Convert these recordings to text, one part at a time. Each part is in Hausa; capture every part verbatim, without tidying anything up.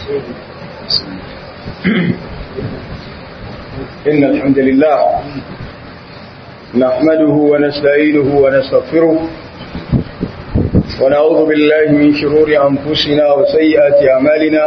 إن الحمد لله نحمده ونستعينه ونستغفره ونعوذ بالله من شرور أنفسنا وسيئات أعمالنا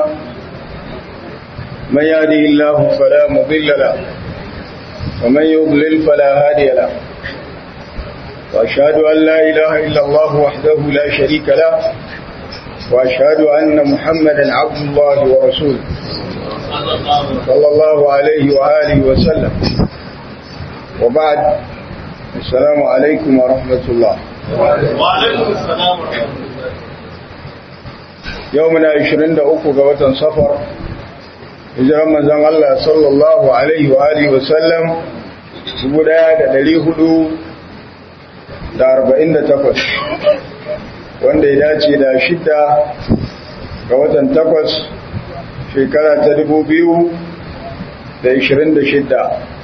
من يهده الله فلا مضل له ومن يضلل فلا هادي له وأشهد أن لا إله إلا الله وحده لا شريك له وأشهد أن محمدا عبد الله ورسوله صلى الله عليه وآله وسلم وبعد السلام عليكم ورحمة الله وعليكم السلام ورحمة الله. يومنا عشرين دقوق وطن صفر hijiran manzon Allah sallallahu alaihi wa alihi wa sallam dubu ɗaya da ɗari hudu da arba'in da takwas wanda ya dace da shida ga watan takwas shekara ta dubu biyu da ishirin da shida.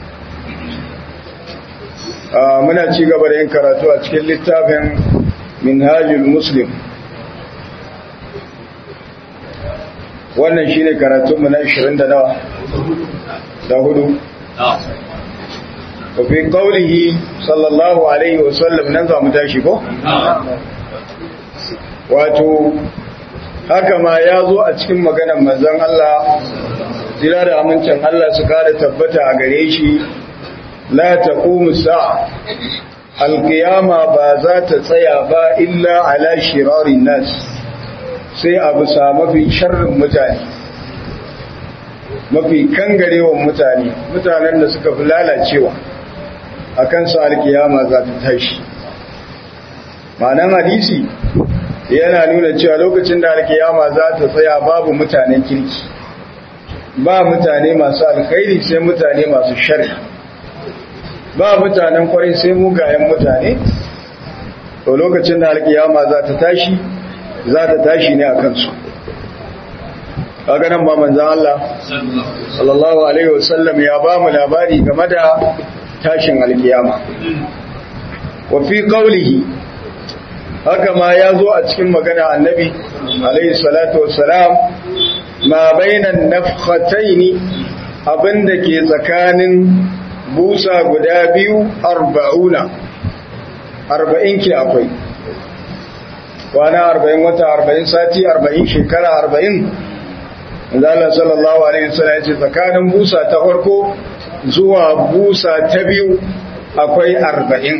Muna ci gaba da yin karatu a cikin littafin Minhajul Muslim. Wannan shi ne karatunmu na ishirin da nawa da hudu. Wafi ƙaunihi sallallahu Alaihi wasallam nan za mu tashi ko? Wato, haka ma ya zo a cikin maganan manzon Allah, jira da amincin Allah su kada tabbata a gare shi, la taqumu sa'a, alƙiyama ba za ta tsaya ba illa ala shirarin nas. sai a bisa mafi sharrin mutane mafi kangarewan mutane mutanen da suka fi lalacewa a kansu alkiyama za ta tashi. ma'anan hadisi yana nuna cewa lokacin da alkiyama za ta tsaya babu mutanen kirki, ba mutane masu alkhairi sai mutane masu sharri, ba mutanen kwarai sai mugayen mutane. to lokacin da alkiyama za ta tashi za ta tashi ne a kansu. kaga nan ba manzan Allah sallallahu alaihi wasallam ya ba mu labari game da tashin alkiyama. wa fi qawlihi, haka ma ya zo a cikin magana annabi alaihi salatu wassalam, ma bainan nafkhataini, abinda ke tsakanin busa guda biyu arba'una arba'in ke akwai kwana arba'in, wata arba'in, sati arba'in, shekara arba'in. Allah sallallahu alaihi wasallam ya ce tsakanin busa ta farko zuwa busa ta biyu akwai arba'in.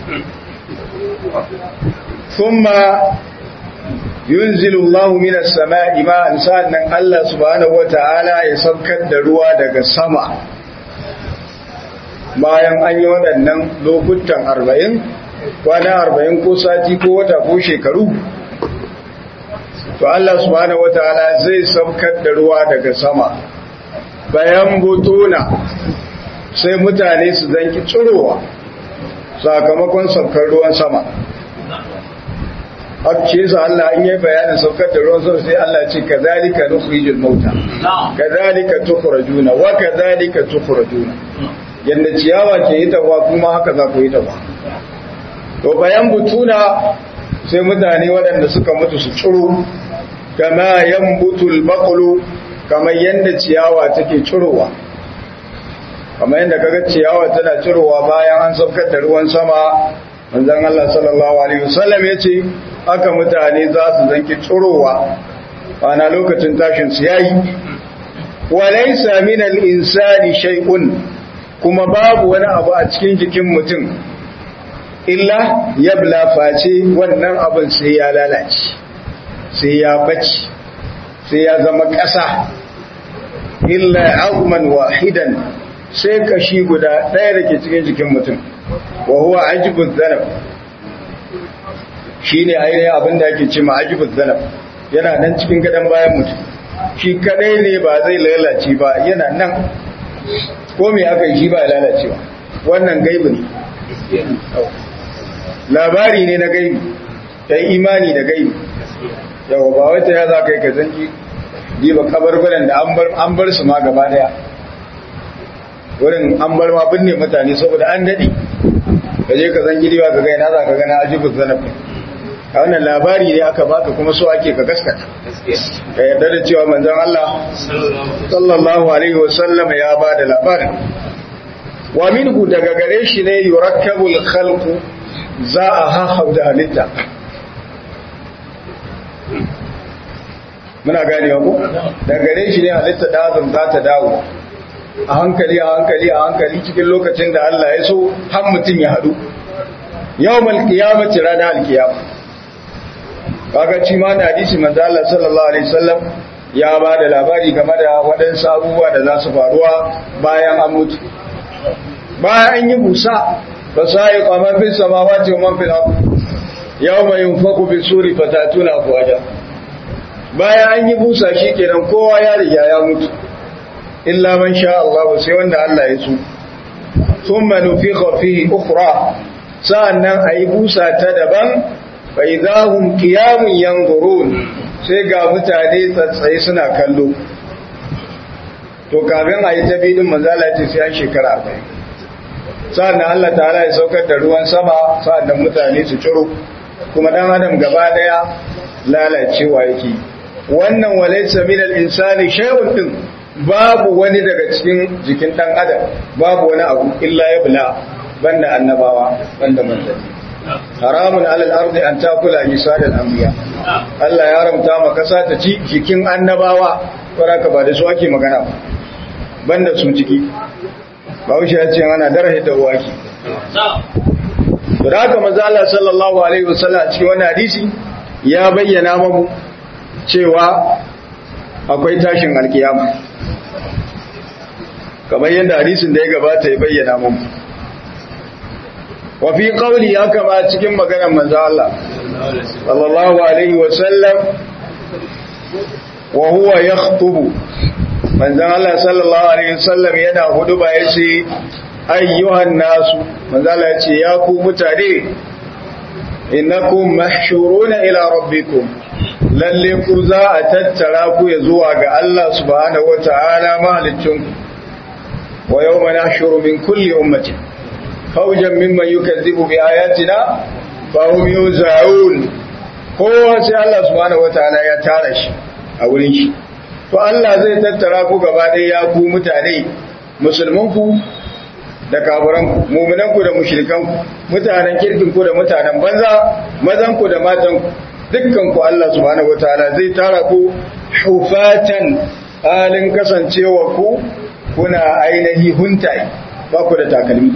thumma yunzilu Allahu minas sama'i ma'an, sannan Allah subhanahu wata'ala ya saukar da ruwa daga sama. bayan an yi waɗannan lokutan arba'in, kwana arba'in ko sati ko wata ko shekaru, to Allah subhanahu wataala zai saukar da ruwa daga sama. bayan butuna sai mutane su zanki tsirowa sakamakon saukar ruwan sama. Ake sa Allah in yi bayanin saukar da ruwan sama sai Allah ce kazalika nukhrijul mauta kazalika tukhrajuna wa kazalika tukhrajuna. yanda ciyawa ke yi tawa kuma haka za ku yi tawa. to bayan butuna sai mutane waɗanda suka mutu su tsiro, kama yambutul baqlu, kamar yanda ciyawa take tsirowa. kamar yanda kaga ciyawa tana tsirowa bayan an saukar da ruwan sama, manzon Allah sallallahu alaihi wasallam yace haka mutane za su zanki tsirowa ana lokacin tashin su yayi. wa laysa minal insani shay'un, kuma babu wani abu a cikin jikin mutum illa yabla, face wannan abin sai ya lalace, sai ya bace, sai ya zama ƙasa. illa azman wahidan, sai kashi guda ɗaya da ke cikin jikin mutum, wa huwa ajibuz zanab, shine ainihin abin da ake ce ma ajibuz zanab, yana nan cikin gadon bayan mutum, shi kadai ne ba zai lalace ba, yana nan ko me aka yi shi ba lalacewa. wannan gaibi ne, labari ne na gaibi, ta imani da gaibi. yawa ba wata ya za ka yi ka zanki diba kabarbaran da an bar su ma gaba daya, wurin an bar ma binne mutane saboda an daɗe. ka je ka zanki diba ka gaina za ka gana ajibin zanafi a wannan labari ne aka baka kuma so ake ka gaskata ka yarda da cewa manzon Allah sallallahu alaihi wasallam ya ba da labarin wa minhu daga gare shi ne yurakkabul khalqu za a hahau da halitta muna gane ko daga gare shi ne halitta da azum za ta dawo a hankali a hankali a hankali cikin lokacin da Allah ya so har mutum ya hadu yawmal qiyamati ranar alqiyama kaga ci ma na hadisi manzo Allah sallallahu alaihi wasallam ya ba da labari game da waɗansu abubuwa da za su faruwa bayan an mutu bayan an yi busa ba sai qaman fis samawati wa man fil ard yawma yunfaku bis suri fatatuna afwaja bayan an yi busa shikenan kowa ya riga ya mutu illa man sha Allah sai wanda Allah ya so thumma nufikha fihi ukhra sa'annan ayi busa ta daban fa idahum qiyamun yanzurun sai ga mutane tsatsai suna kallo to kafin ayi ta bidin manzala ce sai an shekara arba'in sa'annan Allah ta'ala ya saukar da ruwan sama sa'annan mutane su ciro kuma dan adam gaba daya lalacewa yake wannan walaysa minal insani shay'un din babu wani daga cikin jikin dan adam babu wani abu illa ya bula banda annabawa banda manzanni haramun alal ardi an takula misalal anbiya Allah ya haramta ma kasa ta ci jikin annabawa faraka ba da su ake magana ba banda su ciki Bahaushe ya ce ana darahe da waki da haka manzo Allah sallallahu alaihi wasallam cikin wannan hadisi ya bayyana mu cewa akwai tashin alkiyama kamar yadda hadisin da ya gabata ya bayyana mu wa fi qawli ya kama cikin maganar manzo Allah sallallahu alaihi wasallam wa huwa yakhutubu manzo Allah sallallahu alaihi wasallam yana huduba yace ayyuhan nasu manzo Allah yace ya ku mutane innakum mahshuruna ila rabbikum lalle ku za a tattara ku ya zuwa ga Allah subhanahu wataala mahalicin wa yawma nahshuru min kulli ummatin fawjan mimman yukazzibu bi ayatina fa hum yuzaun kowa sai Allah subhanahu wataala ya tara shi a wurin shi to Allah zai tattara ku gaba ɗaya ya ku mutane musulmanku da kafiranku mu'minanku da mushrikanku mutanen kirkinku da mutanen banza mazanku da matanku dukkanku Allah subhanahu wataala zai tara ku hufatan halin kasancewa ku kuna ainihi huntai ba ku da takalmi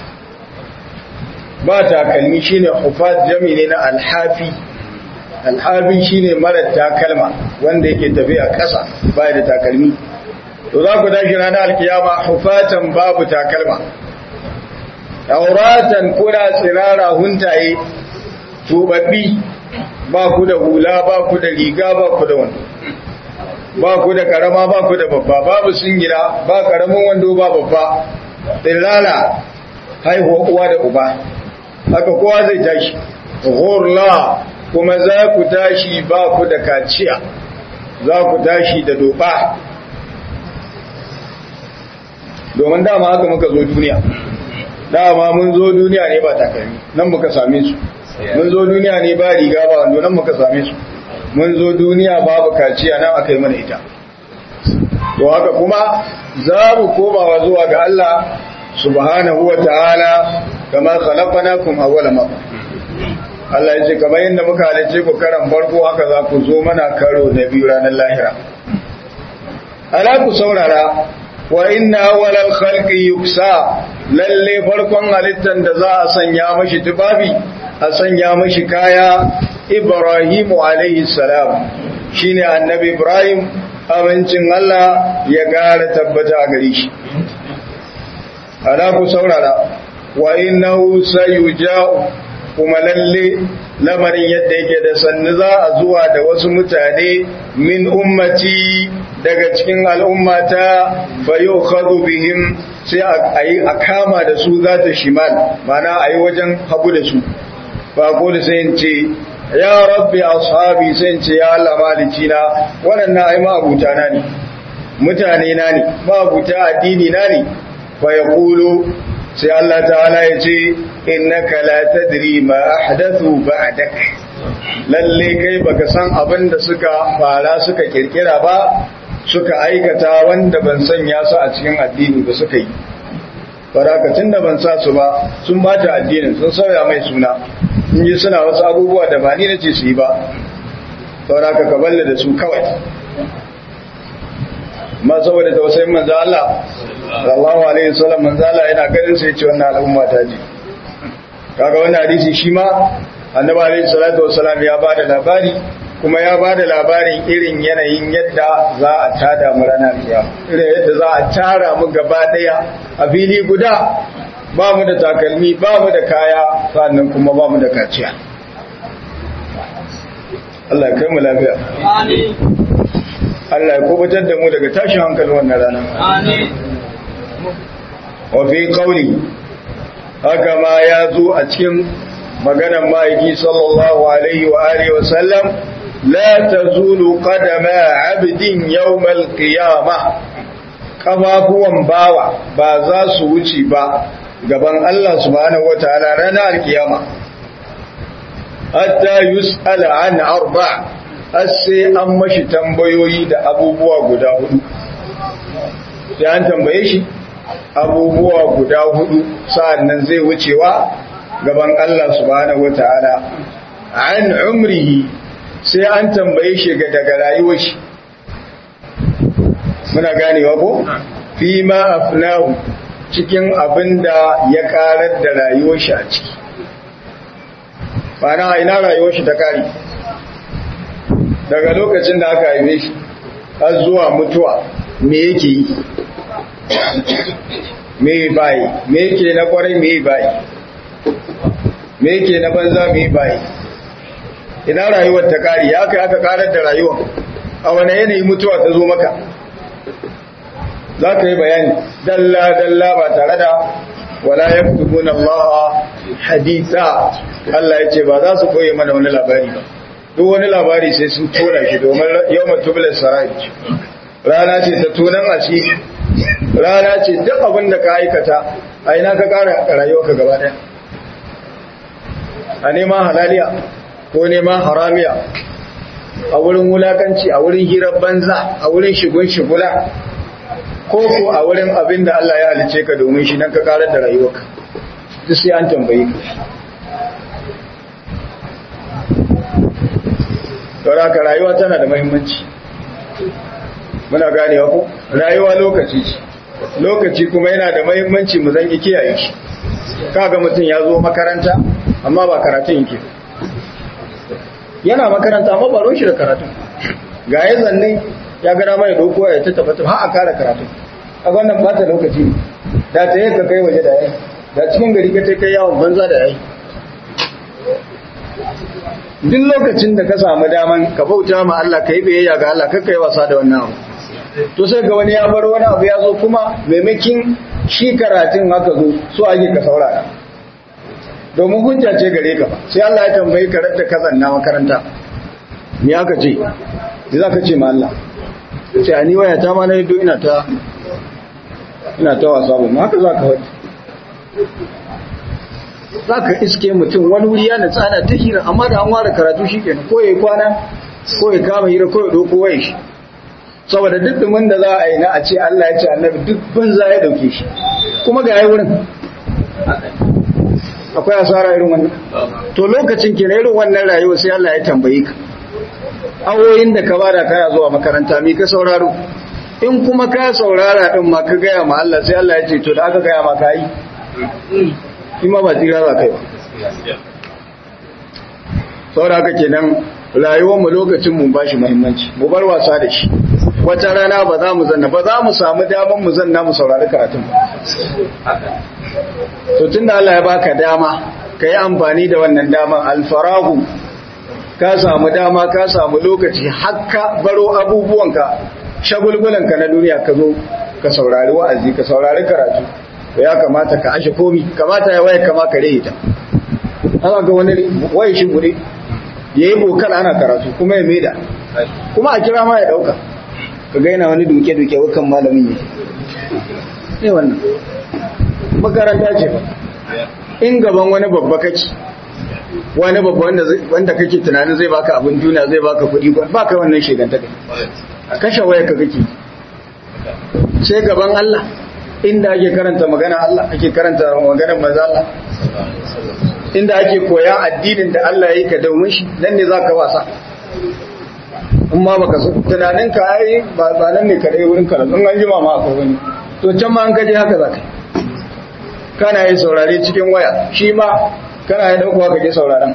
ba takalmi shine hufat jami ne na alhafi alhafi shine mara takalma wanda yake tafiya ƙasa ba da takalmi to za ku tashi ranar alkiyama hufatan babu takalma auratan kuna tsirara huntaye tubabbi ba ku da hula ba ku da riga ba ku da wando ba ku da karama ba ku da babba babu singira ba karamin wando ba babba tsirara haihuwa uwa da uba haka kowa zai tashi ghurla kuma za ku tashi ba ku da kaciya za ku tashi da doba domin dama haka muka zo duniya dama mun zo duniya ne ba takalmi nan muka same su mun zo duniya ne ba riga ba wando nan muka same su mun zo duniya babu kaciya nan aka yi mana ita to haka kuma za mu komawa zuwa ga Allah subhanahu wa ta'ala kama khalaqnakum awwala marra Allah ya ce kamar yadda muka halice ku karan farko haka za ku zo mana karo na biyu ranar lahira ala ku saurara wa inna awwalal khalqi yuksa lalle farkon halittan da za a sanya mashi tufafi a sanya mashi kaya Ibrahimu alaihi salam shine annabi Ibrahim amincin Allah ya gara tabbata a gare shi ala ku saurara wa innahu sayuja'u kuma lalle lamarin yadda yake da sannu za a zuwa da wasu mutane min ummati daga cikin al'ummata fa yukhadhu bihim sai a yi a kama da su za ta shimal mana a yi wajen hagu da su ba ko da sai in ce ya rabbi ashabi sai in ce ya Allah maliki na waɗannan ai ma'abuta na ne mutane na ne ma'abuta addini na ne fa yaqulu sai Allah ta'ala ya ce innaka la tadri ma ahdathu ba'dak lalle kai baka san abin da suka fara suka kirkira ba suka aikata wanda ban sanya su a cikin addini ba suka yi farakatun da ban sa su ba sun bata addinin sun sauya mai suna in ji suna wasu abubuwa da ba ni nace su yi ba sauraka ka balle da su kawai ma saboda tausayin manzo Allah sallallahu alaihi wasallam manzo Allah yana ganin sai ce wannan al'umma ta ji kaga wannan hadisi shi ma annabi alaihi salatu wasallam ya bada labari kuma ya bada labarin irin yanayin yadda za a tada mu ranar kiyama irin yadda za a tara mu gaba daya a fili guda ba mu da takalmi ba mu da kaya sannan kuma ba mu da kaciya Allah ya kai mu lafiya amin Allah ya kubutar da mu daga tashin hankali wannan rana amin wa fi qawli haka ma ya zo a cikin maganar ma'aiki sallallahu alaihi wa alihi wa sallam la tazulu qadama 'abdin yawm al-qiyamah kafafuwan bawa ba za su wuce ba gaban Allah subhanahu wataala ranar al-qiyama hatta yus'ala an arba' sai an mashi tambayoyi da abubuwa guda hudu sai an tambaye shi abubuwa guda hudu sa'annan zai wucewa gaban Allah subhanahu wataala an umrihi sai an tambaye shi ga daga rayuwar shi muna ganewa ko fi ma afnahu cikin abinda ya karar da rayuwar shi a ciki bana ina rayuwar shi ta kare daga lokacin da aka haife shi har zuwa mutuwa me yake yi me bai me yake na kwarai me bai me yake na banza me bai ina rayuwar ta kare ya kai aka karar da rayuwar a wani yanayi mutuwa ta zo maka za ka yi bayani dalla dalla ba tare da wala yaktubuna Allah haditha Allah ya ce ba za su koye mana wani labari ba duk wani labari sai sun tona shi domin yawma tubla sarai rana ce ta tunan asiri rana ce duk abin da ka aikata a ina ka kara rayuwarka gaba daya a neman halaliya ko neman haramiya a wurin wulakanci a wurin hirar banza a wurin shigun shigula ko ko a wurin abin da Allah ya halice ka domin shi nan ka karar da rayuwarka duk sai an tambaye ka saboda ka rayuwa tana da muhimmanci muna ganewa ko rayuwa lokaci ce lokaci kuma yana da muhimmanci mu zangi kiyaye shi kaga mutum ya zo makaranta amma ba karatun yake yana makaranta amma ba roshi da karatun ga ya zanne ya gana mai doko ya ta tabbata har a kara karatu a wannan bata lokaci da ta yi ka kai waje da yayi da cikin gari ka kai yawon banza da yayi duk lokacin da ka samu daman ka bauta ma Allah ka yi biyayya ga Allah kakka yi wasa da wannan abu to sai ga wani ya bar wani abu ya zo kuma maimakin shi karatun haka zo so ake ka saurara domin hujja ce gare ka sai Allah ya tambayi ka radda ka zanna makaranta me aka ce me za ka ce ma Allah sai ani waya ta ma na yi ina ta ina ta wasa ba ma haka za ka wadi za ka iske mutum wani wuri yana tsada ta hira amma da an ware karatu shi kenan ko ya kwana ko ya kama hira ko ya doko waye shi saboda duk dumin da za a yi na a ce Allah ya ce annabi duk banza ya dauke shi kuma ga yayi wurin akwai asara irin wannan to lokacin ke irin wannan rayuwa sai Allah ya tambaye ka awoyin da ka bada kaya zuwa makaranta mi ka sauraro in kuma ka saurara din ma ka gaya ma Allah sai Allah ya ce to da aka gaya ma ka yi ima ba tsira za kai ba saboda haka kenan rayuwar mu lokacin mu bashi muhimmanci mu bar wasa da shi wata rana ba za mu zanna ba za mu samu daman mu zanna mu saurari karatun to tunda Allah ya baka dama kai amfani da wannan daman alfarahu ka samu dama ka samu lokaci hakka baro abubuwanka shagulgulanka na duniya ka zo ka saurari wa'azi ka saurari karatu to ya kamata ka ashe komi kamata ya waye kama ka rehita ana ga wani waye shi gure yayi bokal ana karatu kuma ya maida kuma a kira ma ya dauka kaga yana wani duke duke wakan malamin ne sai wannan makaranta ce in gaban wani babba kake wani babba wanda wanda kake tunanin zai baka abin duniya zai baka kuɗi ba kai wannan sheganta kai a kashe wayar ka kake sai gaban Allah inda ake karanta magana Allah ake karanta maganar manzo Allah inda ake koya addinin da Allah ya yi ka domin shi nan ne zaka wasa in ma baka so tunanin ka ai ba nan ne ka dai wurin karatu in an jima ma akwai wani to can ma an kaje haka zaka kana yi saurare cikin waya shi ma kana yi daukowa kake sauraron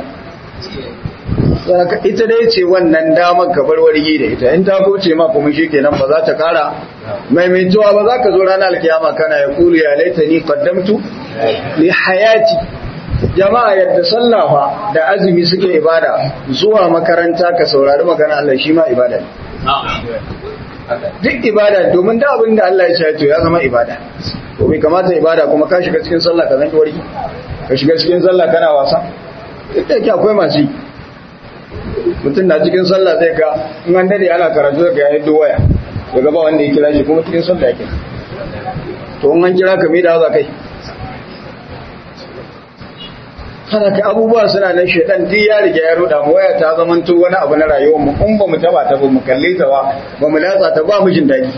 ita dai ce wannan damar ka bar wargi da ita in ta goce ma kuma shikenan ba za ta kara maimaituwa ba za ka zo ranar alkiyama kana ya kulu ya laitani qaddamtu li hayati jama'a yadda sallafa da azumi suke ibada zuwa makaranta ka saurari magana Allah shi ma ibada ne duk ibada domin da abin da Allah ya ce to ya zama ibada to bai kamata ibada kuma ka shiga cikin sallah ka zanki warki ka shiga cikin sallah kana wasa duk da yake akwai masu yi mutum na cikin sallah zai ga in an dade ana karatu ga yayin waya daga ba wanda ya kira shi kuma cikin sallah yake to in an kira ka me da za kai kana ka abubuwa suna nan shedan duk ya riga ya roda mu waya ta zaman to wani abu na rayuwar mu in ba mu taba ta ba mu kalle ta ba ba mu latsa ta ba mu jin dadi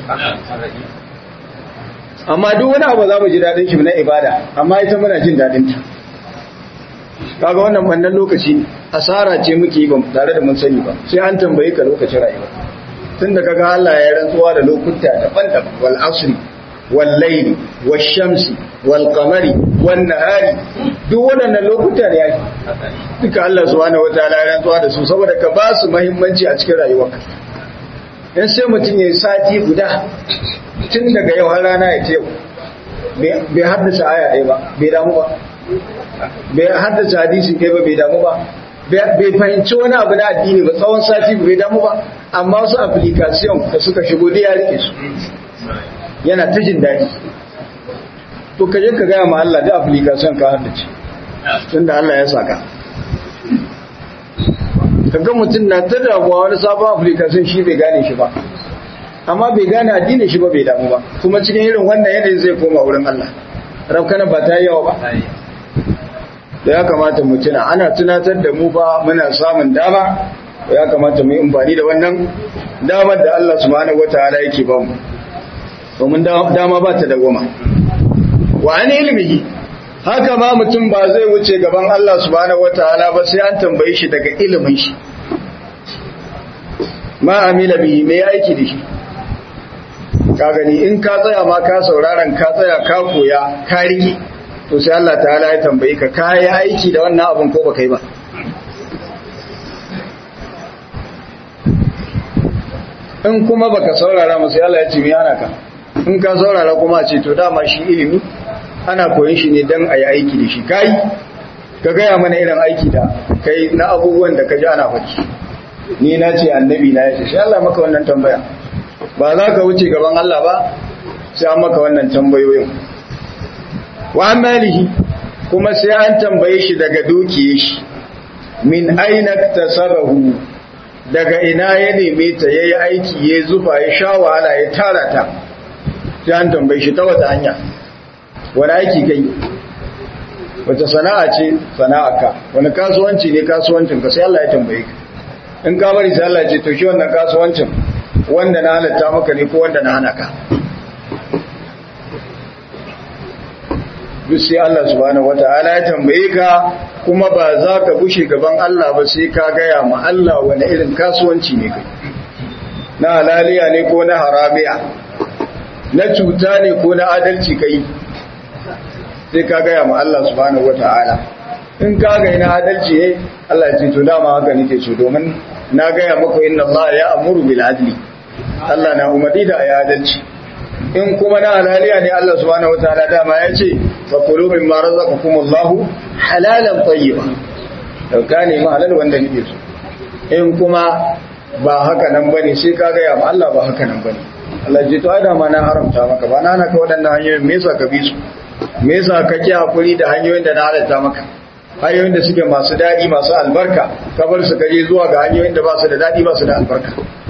amma duk wani abu za mu ji dadin shi na ibada amma ita muna jin dadin ta kaga wannan wannan lokaci asara ce muke yi ba tare da mun sani ba sai an tambaye ka lokacin rayuwa tunda kaga Allah ya rantsuwa da lokuta daban-daban wal asri wal layli wash shamsi wal qamari wan nahari duk waɗannan lokuta ne yake duka Allah subhanahu wataala ya rantsuwa da su saboda ka ba su muhimmanci a cikin rayuwarka dan sai mutun yayi sati guda tun daga yau har rana ya ce bai haddasa aya ɗaya ba bai damu ba bai haddasa hadisi ɗaya ba bai damu ba bai fahimci wani abu na addini ba tsawon sati bai damu ba amma wasu application da suka shigo da ya rike su yana ta jin daɗi to kaje ka gaya ma Allah da application ka haddace tunda Allah ya saka kaga mutum na ta damuwa wani sabon application shi bai gane shi ba amma bai gane addinin shi ba bai damu ba kuma cikin irin wannan yanayin zai koma wurin Allah rafkana ba ta yi yawa ba da ya kamata mu tuna ana tunatar da mu ba muna samun dama ya kamata mu yi amfani da wannan damar da Allah subhanahu wataala yake ba mu domin dama ba ta da goma wa an ilmihi haka ma mutum ba zai wuce gaban Allah subhanahu wataala ba sai an tambaye shi daga ilimin shi ma amila bihi me aiki da shi ka gani in ka tsaya ma ka sauraron ka tsaya ka koya ka riki to sai Allah ta'ala ya tambaye ka kai aiki da wannan abun ko baka yi ba in kuma baka saurara mu sai Allah ya ce mi ana ka in ka saurara kuma ce to dama shi ilimi ana koyon shi ne dan ayi aiki da shi kai ka gaya mana irin aiki da kai na abubuwan da ka ji ana faɗi ni na ce annabi na ya ce sai Allah maka wannan tambaya ba za ka wuce gaban Allah ba sai an maka wannan tambayoyin wa amalihi kuma sai an tambaye shi daga dukiyar shi min aina tasabahu daga ina ya neme ta yayi aiki ya zufa ya sha wahala ya tara ta sai an tambaye shi ta wata hanya wani aiki kai wata sana'a ce sana'arka wani kasuwanci ne kasuwancin ka sai Allah ya tambaye ka in ka bari sai Allah ya ce to shi wannan kasuwancin wanda na halatta maka ne ko wanda na hana ka duk sai Allah subhanahu wata'ala ya tambaye ka kuma ba za ka bushe gaban Allah ba sai ka gaya ma Allah wani irin kasuwanci ne kai na halaliya ne ko na haramiya na cuta ne ko na adalci kai sai ka gaya ma Allah subhanahu wata'ala in ka ga ina adalci ne Allah ya ce to dama haka nake so domin na gaya muku inna Allah ya amuru bil adli Allah na umarni da ayi adalci in kuma na halaliya ne Allah subhanahu wataala dama ya ce fa kulu mimma razaqakumullahu halalan tayyiba dauka ne ma halal wanda nake so in kuma ba haka nan bane sai ka gaya ma Allah ba haka nan bane Allah ya ce to ai dama na haramta maka ba na naka wadannan hanyoyin me yasa ka bi su me yasa ka ki hakuri da hanyoyin da na halatta maka hanyoyin da suke masu daɗi masu albarka kabar su kaje zuwa ga hanyoyin da ba su da daɗi ba su da albarka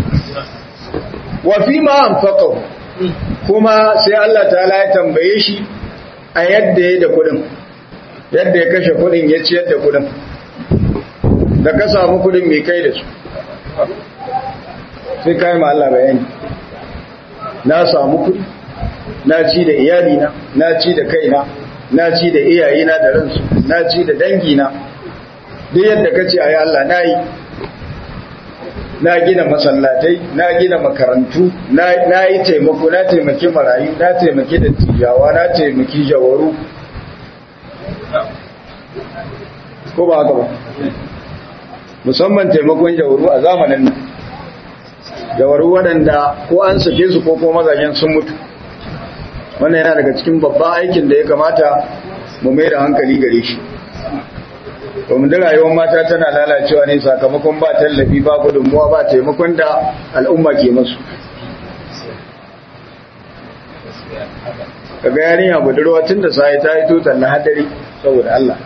wa fi ma anfaqahu kuma sai Allah ta'ala ya tambaye shi a yadda ya da kudin yadda ya kashe kudin ya ciyar da kudin da ka samu kudin mai kai da su sai kai ma Allah bayani na samu kudi na ci da iyalina na ci da kaina na ci da iyayena da ransu na ci da dangina duk yadda kace ayi Allah nayi na gina masallatai na gina makarantu na yi taimako na taimaki marayu na taimaki dattijawa na taimaki jawaru ko ba haka ba musamman taimakon jawaru a zamanin nan jawaru waɗanda ko an sake su ko ko mazajen sun mutu wannan yana daga cikin babban aikin da ya kamata mu mai da hankali gare shi domin da rayuwar mata tana lalacewa ne sakamakon ba tallafi ba gudunmuwa ba taimakon da al'umma ke masu kaga yarinya budurwa tun da sai ta yi tutar na hadari saboda Allah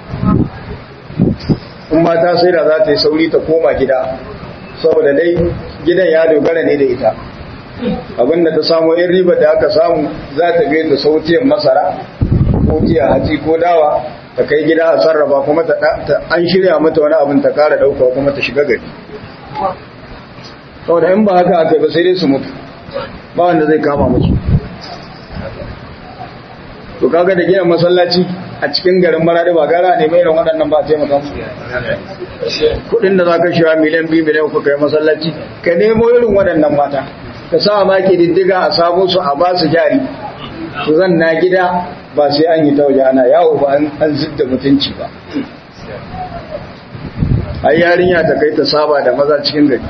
in mata sai da za ta yi sauri ta koma gida saboda dai gidan ya dogara ne da ita abinda ta samu in riba da aka samu za ta biya ta sautiyar masara ko tiya hatsi ko dawa ta kai gida a sarrafa kuma ta an shirya mata wani abin ta kara dauka kuma ta shiga gari saboda in ba haka aka ba sai dai su mutu ba wanda zai kama musu to kaga da gina masallaci a cikin garin Maradi ba gara ne mai irin waɗannan ba taimaka musu kudin da za ka shiwa miliyan biyu miliyan uku kai masallaci ka nemo irin waɗannan mata ka sa ma ke diddiga a sabo su a ba su jari su zan na gida ba sai an yi ta waje ana yawo ba an zidda mutunci ba ai yarinya ta kai ta saba da maza cikin gari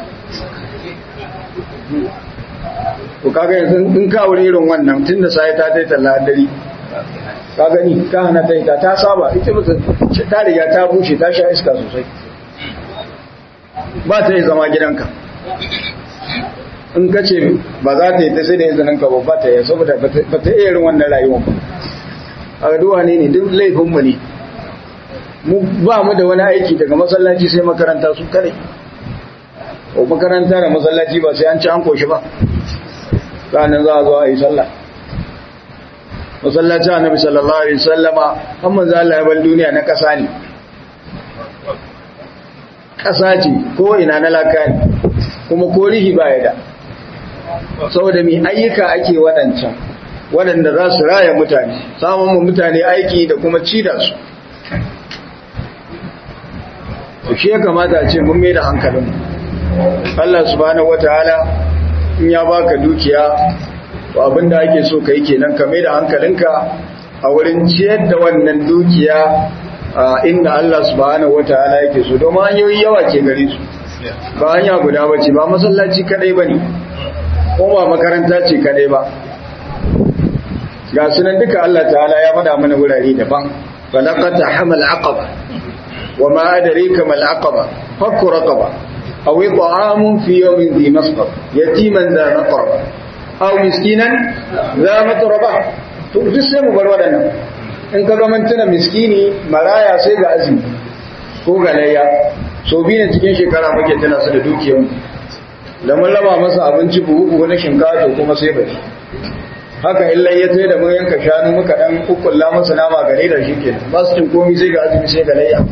ko kaga yanzu in ka wuri irin wannan tunda sai ta tai talla dare ka gani ka hana ta ita ta saba ita mutum ta riga ta bushe ta sha iska sosai ba ta yi zama gidanka in ka ce ba za ta yi ta sai da izinin ka ba ta yi saboda ba ta iya irin wannan rayuwa ba a duwa ne ne duk laifinmu ne mu ba mu da wani aiki daga masallaci sai makaranta su kare ko makaranta da masallaci ba sai an ci an koshi ba sanan za a zo a yi sallah masallaci annabi sallallahu alaihi wasallama kan manzo Allah ya bar duniya na kasa ne kasa ce ko ina na laka ne kuma ko rihi ba ya da saboda mai ayyuka ake waɗancan waɗanda za su raya mutane samun mu mutane aiki da kuma ci da su shi ya kamata a ce mun mai da hankalin Allah subhanahu wataala in ya baka dukiya to abinda ake so kai kenan ka mai da hankalinka a wurin ciyar da wannan dukiya inda Allah subhanahu wataala yake so domin hanyoyi yawa ke gare su ba hanya guda bace ba masallaci kadai bane ko ba makaranta ce kadai ba ga sunan duka Allah ta'ala ya faɗa mana wurare daban falaqata hamal aqaba wama adraka mal aqaba fakku raqaba aw it'amun fi yawmin dhi masqab yatiman dha maqraba aw miskinan dha matraba to duk sai mu bar wadannan in ka ga mantuna miskini maraya sai ga azumi ko ga layya so biyu ne cikin shekara muke tana su da dukiyar da mun raba masa abinci buhu buhu na shinkafa to kuma sai baki haka illa ya tsaye da mun yanka shanu muka dan kukkulla masa nama gare da shi kenan ba su cin komai sai ga azumi sai ga layya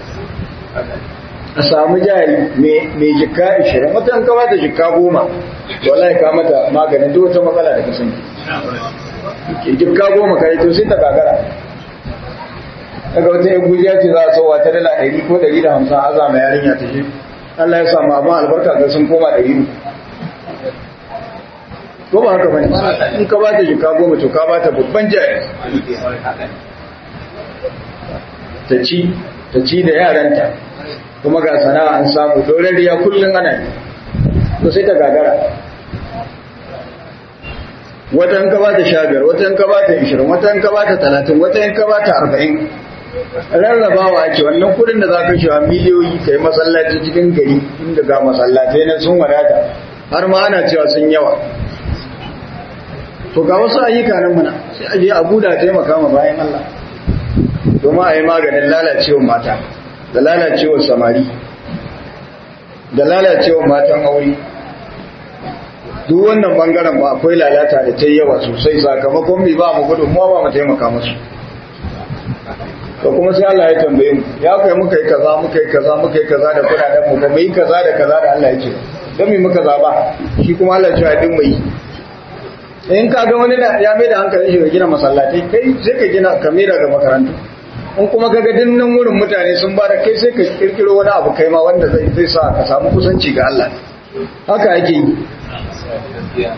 a samu jari mai jikka ishirin wata an kama da jikka goma wallahi ka mata maganin duk wata matsala da kasan ke jikka goma kare to sai ta gagara daga wata yan gujiya ce za a sauwa ta dala ɗari ko ɗari da hamsin a zama yarinya ta shi Allah ya samu abin albarka ga sun koma ɗari ko ba haka bane in ka ba ta jikka goma to ka ba ta babban jari ta ci ta ci da yaranta kuma ga sana'a an samu dorariya kullum ana yi to sai ta gagara wata yanka ba ta sha biyar wata yanka ba ta ishirin wata yanka ba ta talatin wata yanka ba ta arba'in rarrabawa ake wannan kudin da za ka shi wa miliyoyi ka yi masallaci cikin gari inda ga masallatai na sun wadata har ma ana cewa sun yawa to ga wasu ayyuka nan muna sai aje abu da taimaka ma bayan Allah domin a yi maganin lalacewar mata da lalacewar samari da lalacewar matan aure duk wannan bangaren ba akwai lalata da ta yawa sosai sakamakon bai ba mu gudunmuwa ba mu taimaka musu to kuma sai Allah ya tambaye mu ya kai muka yi kaza muka yi kaza muka yi kaza da kudaden mu ba mu yi kaza da kaza da Allah yake don mu muka zaba shi kuma Allah ya ce din mu yi in ka ga wani ya mai da hankalin shi ga gina masallatai kai sai ka gina ka mai da makarantu in kuma ka ga dinnan wurin mutane sun ba da kai sai ka kirkiro wani abu kai ma wanda zai zai sa ka samu kusanci ga Allah haka ake yi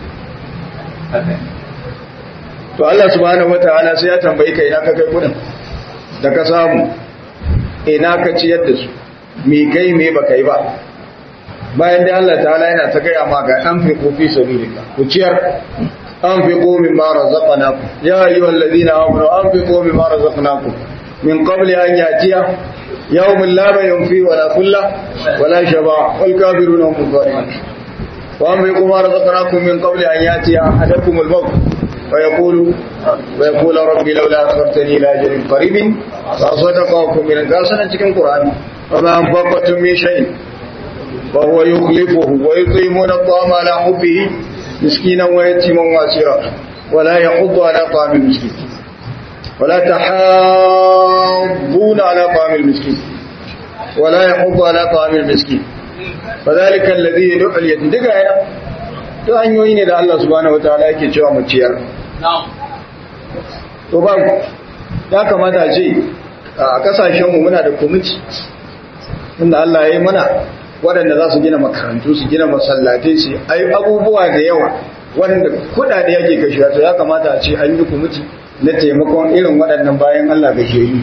to Allah subhanahu wataala sai ya tambayi ka ina ka kai kudin da ka samu ina ka ciyar da su me kai me baka yi ba bayan da Allah ta'ala yana ta gaya ma ga an fi kofi sabilillah ku ciyar an fi komi ma razaqnakum ya ayyuhal ladina amanu an fi komi ma razaqnakum min qabli an yatiya yawmun la bay'un fi wala kullah wala shaba wal kafiruna hum zalimun wa an fi komi ma razaqnakum min qabli an yatiya ahadakum al maut ويقول ويقول ربي لولا أخرتني إلى أجل قريب فأصدقكم من القاسنا cikin Qur'ani وما أنفقتم من شيء وهو يخلفه ويطعمون الطعام على حبه مسكينا ويتيما واسرا ولا يحض على طعام المسكين ولا تحاضون على طعام المسكين ولا يحض على طعام المسكين فذلك الذي يدعو اليتيم daga yana to hanyoyi ne da Allah subhanahu wataala yake cewa mu ciyar to ba ya kamata ce a kasashen mu muna da committee inda Allah ya yi mana waɗanda za su gina makarantu su gina masallatai su ai abubuwa da yawa wanda kudade yake kashewa to ya kamata a ce an yi committee na taimakon irin waɗannan bayan Allah ga shehi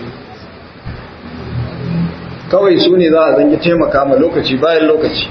kawai su ne za a zangi taimaka ma lokaci bayan lokaci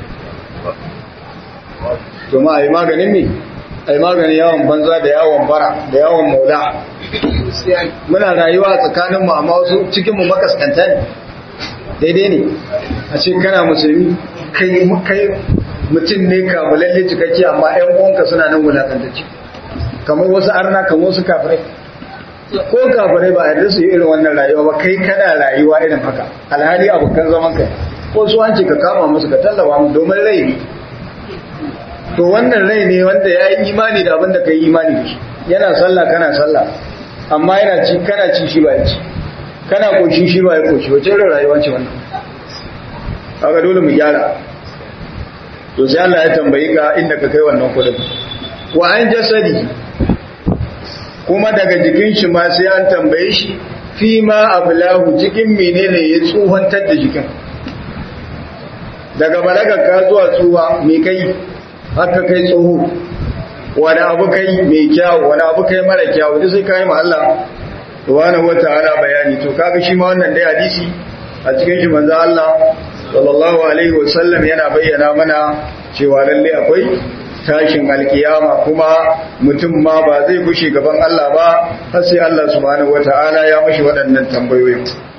to ma ai maganin ne ai maganin yawon banza da yawon bara da yawon maula muna rayuwa tsakanin mu amma wasu cikin mu makaskanta ne daidai ne a ce kana musulmi kai kai mutum ne kamalalle cikakke amma ƴan uwanka suna nan wulakantacce kamar wasu arna kamar wasu kafirai ko kafirai ba a yarda su yi irin wannan rayuwa ba kai kana rayuwa irin haka alhali abokan zaman kai ko su an ce ka kama musu ka tallafa mu domin rai ne to wannan rai ne wanda ya yi imani da abin da ka yi imani da shi yana sallah kana sallah amma yana ci kana ci shi ba ya ci kana koshi shi ba ya koshi wace irin rayuwa ce wannan kaga dole mu gyara to sai Allah ya tambayi ka inda ka kai wannan kudin wa an jasadi kuma daga jikin shi ma sai an tambaye shi fi ma ablahu cikin menene ya tsuhantar da jikin daga balaga ka zuwa tsuwa me kai haka kai tsoho wani abu kai mai kyau wani abu kai mara kyau duk sai kai ma Allah subhanahu wataala bayani to kaga shi ma wannan dai hadisi a cikin shi manzo Allah sallallahu alaihi wasallam yana bayyana mana cewa lalle akwai tashin alkiyama kuma mutum ma ba zai gushe gaban Allah ba har sai Allah subhanahu wataala ya mishi waɗannan tambayoyi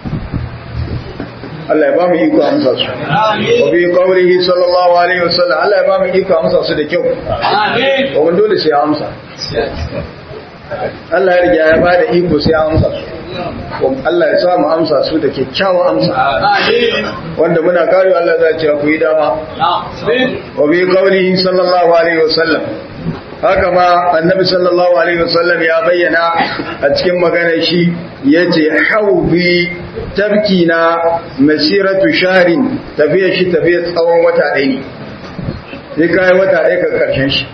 Allah ya ba mu iko amsa su amin wa bi qawlihi sallallahu alaihi wasallam Allah ya ba mu iko amsa su da kyau amin ko dole sai amsa Allah ya riga ya ba da iko sai amsa su ko Allah ya sa mu amsa su da kyakkyawan amsa amin wanda muna kare Allah zai ce ku yi dama amin wa bi qawlihi sallallahu alaihi wasallam haka ma annabi sallallahu alaihi wasallam ya bayyana a cikin maganar shi yace haubi tabkina masiratu sharin tafiya shi tafiya tsawon wata ɗaya ne sai kai wata ɗaya ka karshen shi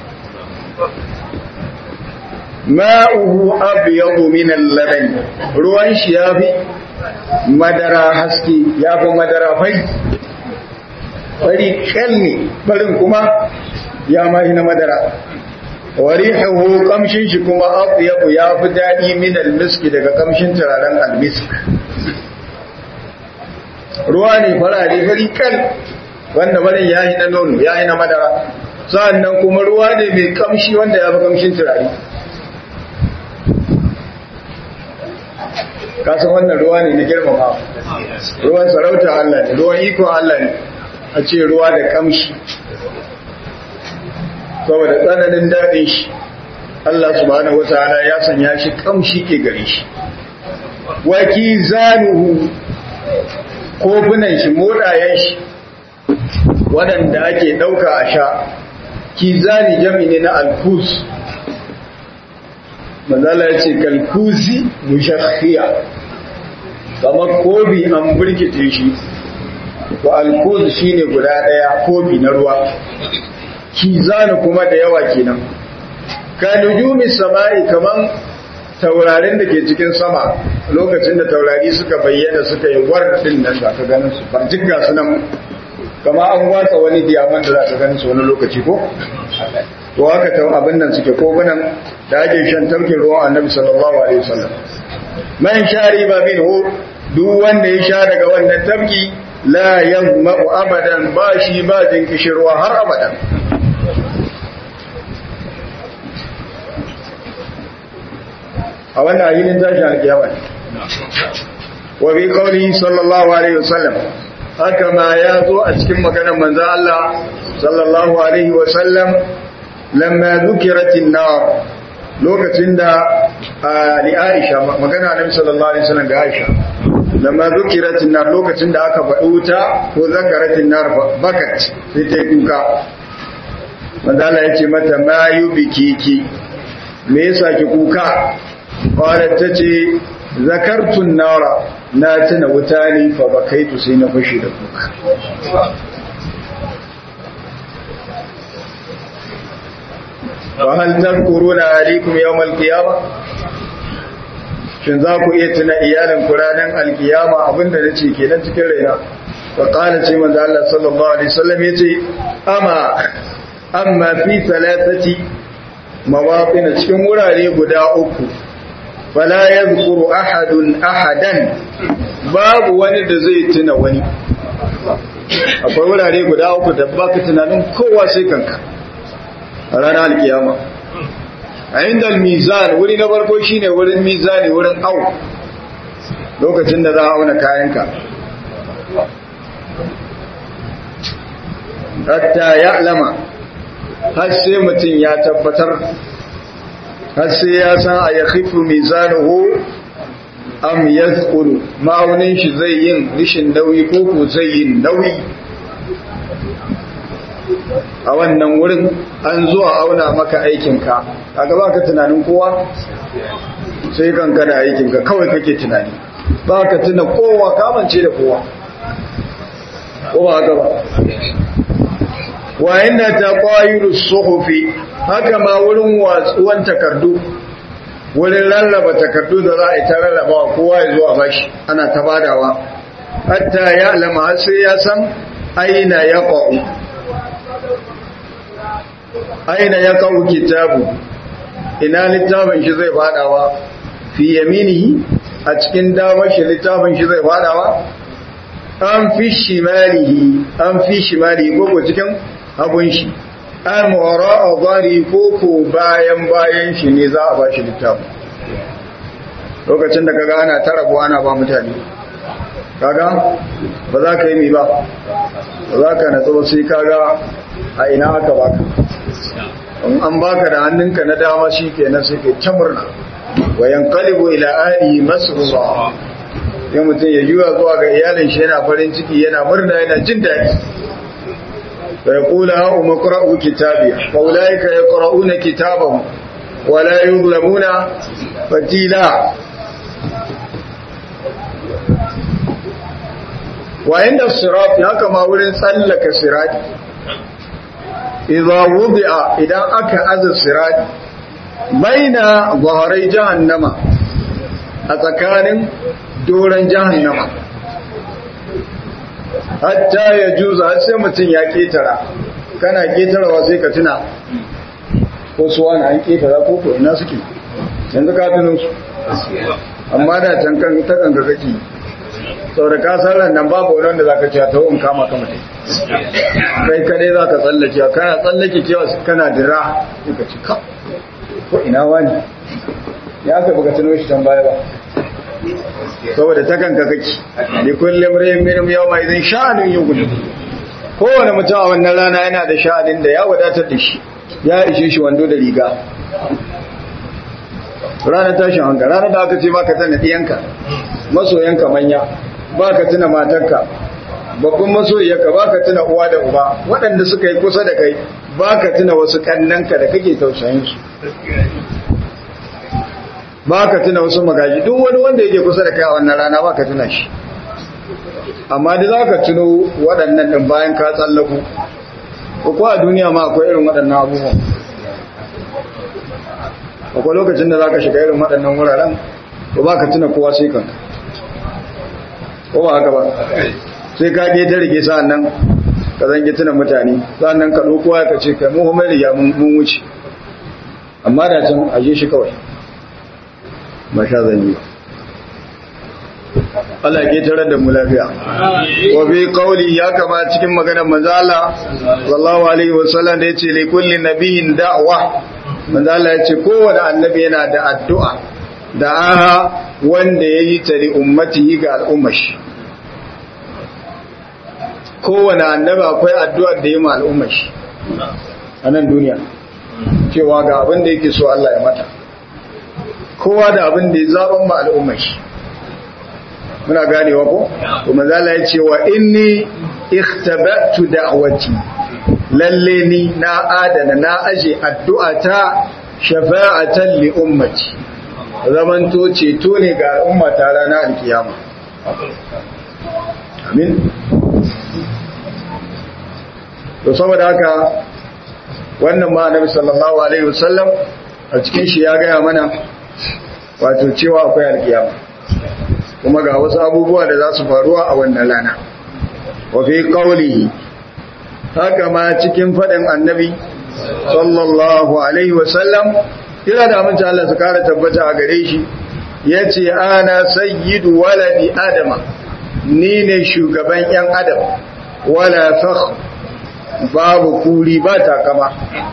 ma'uhu abyadu min al-laban ruwan shi yafi madara haske yafi madara fai fari kalni farin kuma ya mahi na madara warihuhu kamshin shi kuma atyabu yafi dadi min al-miski daga kamshin turaren al-misk ruwa ne farare fari kal wanda barin yayi na nono yayi na madara sannan kuma ruwa ne mai kamshi wanda yafi kamshin turare kasan wannan ruwa ne na girmama ruwan sarauta Allah ne ruwan iko Allah ne a ce ruwa da kamshi saboda tsananin daɗin shi Allah subhanahu wataala ya sanya shi kamshi ke gare shi waki zanuhu kofunan shi modayen shi waɗanda ake ɗauka a sha kizani jami ne na alkus manzala ya ce kalkuzi mushakhiya kamar kobi an burkice shi to alkuz shine guda daya kobi na ruwa kizanu kuma da yawa kenan ka nujumi samai kaman taurarin da ke cikin sama lokacin da taurari suka bayyana suka yi wardin nan da ka ganin su farjin ga su nan kama an watsa wani diamond da za ka ganin su wani lokaci ko to haka ta abin nan suke kogunan da ake shan tafkin ruwan annabi sallallahu alaihi wasallam man shariba minhu duk wanda ya sha daga wannan tafki la yazma'u abadan ba shi ba jin kishirwa har abadan a wannan ayyukan tashin alkiyama wa bi qawli sallallahu alaihi wasallam haka ma ya zo a cikin maganar manzon Allah sallallahu alaihi wasallam lamma dhukiratin nar lokacin da li Aisha magana Annabi sallallahu alaihi wasallam ga Aisha lamma dhukiratin nar lokacin da aka faɗi wuta ko zakaratin nar bakat sai ta kuka manzon Allah ya ce mata ma yubikiki me yasa ki kuka qalat tace zakartun nara na tuna wuta ne fa bakaitu sai na fashi da kuka wa hal tadhkuruna alaikum yawm alqiyamah shin za ku iya tuna iyalan kuranan alqiyama abinda nace kenan cikin raina fa qala ce manzo Allah sallallahu alaihi wasallam yace amma amma fi thalathati mawaqin cikin wurare guda uku fala yadhkuru ahadun ahadan babu wani da zai tuna wani akwai wurare guda uku da baka tunanin kowa sai kanka a ranar alkiyama a inda mizan wuri na farko shine wurin mizani wurin au lokacin da za a auna kayanka hatta ya'lama har sai mutum ya tabbatar har sai ya san a ya khifu mizanuhu am yazqulu ma'aunin shi zai yin rishin nauyi ko ko zai yin nauyi a wannan wurin an zo a auna maka aikinka kaga baka tunanin kowa sai kanka da aikinka kawai kake tunani baka tuna kowa kamance da kowa ko ba haka ba wa inda taqayiru suhufi haka ma wurin watsuwan takardu wurin lallaba takardu da za a yi ta rarrabawa kowa ya zo a bashi ana ta badawa hatta ya alama sai ya san aina ya qa'u aina ya qa'u kitabu ina littafin shi zai fadawa fi yaminihi a cikin damar shi littafin shi zai fadawa an fi shimalihi an fi shimalihi ko cikin abun shi an wara a zari ko ko bayan bayan shi ne za a ba shi littafin lokacin da kaga ana tarabu ana ba mutane kaga ba za ka yi mi ba ba za ka natsu ba sai kaga a ina aka baka in an baka da hannunka na dama shi ke nan sai ke ta murna wayan kalibu ila ahlihi masrura ya mutum ya juya zuwa ga iyalin shi yana farin ciki yana murna yana jin daɗi فيقول هؤم اقرأوا كتابي فأولئك يقرؤون كتابهم ولا يظلمون فتيلا وعند الصراط هكما ولن سلك الصراط إذا وضع إذا أكا أذى الصراط بين ظهري جهنم أتكان دولا جهنم hatta ya juza har sai mutum ya ketara kana ketarawa sai ka tuna ko su wani an ketara ko ko ina suke yanzu ka tuno su amma da can kan ta kanka kake saboda ka sallan nan babu wani wanda zaka ci ta won kama kama tai kai kadai zaka tsallake kana tsallake kewa kana dira ka ci ka ko ina wani ya ka buga tuno shi can baya ba saboda ta kanka kake da kullum rayin minum yau mai zai sha'anin yin gudu kowane mutum a wannan rana yana da sha'anin da ya wadatar da shi ya ishe shi wando da riga ranar tashin hankali ranar da aka ce baka tana ɗiyanka masoyanka manya baka tuna matarka babban masoyiyarka baka tuna uwa da uba waɗanda suka yi kusa da kai baka tuna wasu kannanka da kake tausayin su ba ka tuna wasu magaji duk wani wanda yake kusa da kai a wannan rana ba ka tuna shi amma da za ka tuno waɗannan ɗin bayan ka tsallaku ko a duniya ma akwai irin waɗannan abubuwan akwai lokacin da za ka shiga irin waɗannan wuraren to ba ka tuna kowa sai kanka ko ba haka ba sai ka ge ta rike sa'an nan ka zange tuna mutane sa'an nan ka ɗauko ya ka ce kai mu kuma riga mun wuce amma da can aje shi kawai ba sha zan yi Allah ke tarar da mu lafiya wa bi qawli ya kama cikin maganar manzo Allah sallallahu alaihi wasallam da yace li kulli nabiyyin da'wa manzo Allah yace kowanne annabi yana da addu'a da aha wanda yayi ta li ummatihi ga al'ummashi kowanne annabi akwai addu'ar da yayi ma al'ummashi a nan duniya cewa ga abin da yake so Allah ya mata kowa da abin da ya zaban ma al'ummashi muna ganewa ko kuma zalla ya ce wa inni ikhtabatu da'wati lalle ni na adana na aje addu'ata shafa'atan li ummati zamanto ceto ne ga al'umma ta ranar alkiyama amin to saboda haka wannan ma annabi sallallahu alaihi wasallam a cikin shi ya gaya mana wato cewa akwai alkiyama kuma ga wasu abubuwa da za su faruwa a wannan rana wa fi qawlihi haka ma cikin fadin annabi sallallahu alaihi wasallam ila da amince Allah su kara tabbata a gare shi yace ana sayyidu waladi adama ni ne shugaban yan adam wala fakh babu kuri ba takama